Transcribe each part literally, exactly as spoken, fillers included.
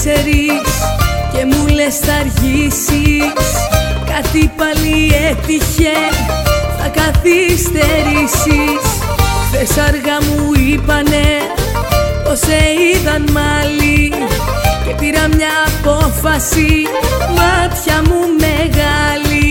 ξέρεις και μου λες θα αργήσεις. Κάτι πάλι έτυχε, θα καθυστερήσεις. Χθες αργά μου είπανε πως σε είδαν μάλι και πήρα μια απόφαση, μάτια μου μεγάλη.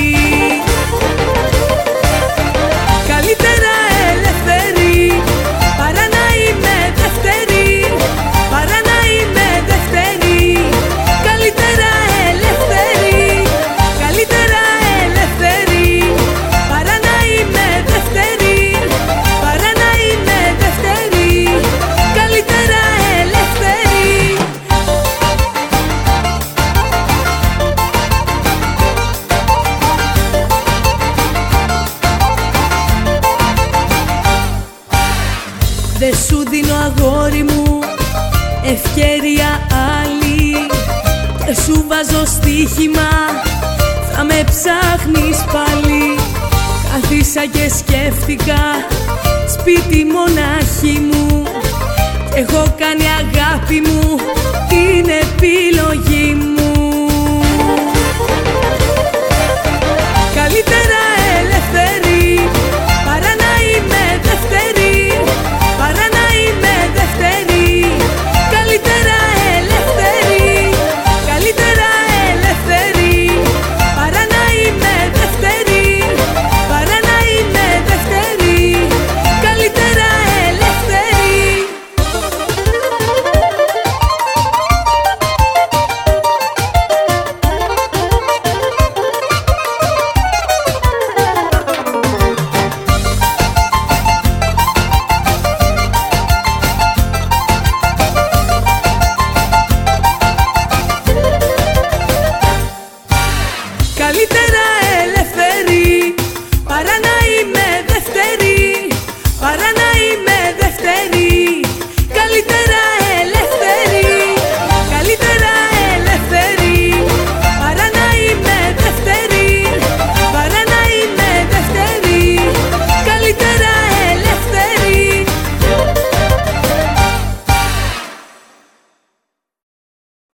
Καλύτερα ελεύθερη παρά να είμαι δεύτερη, παρά να είμαι δεύτερη. Καλύτερα ελεύθερη, καλύτερα ελεύθερη παρά να είμαι δεύτερη, παρά να είμαι δεύτερη. Καλύτερα ελεύθερη. Δε σου δίνω αγόρι μου ευκαιρία άλλη και σου βάζω στοίχημα, θα με ψάχνεις πάλι. Κάθισα και σκέφτηκα σπίτι μονάχη μου και έχω κάνει αγάπη μου την επιλογή μου.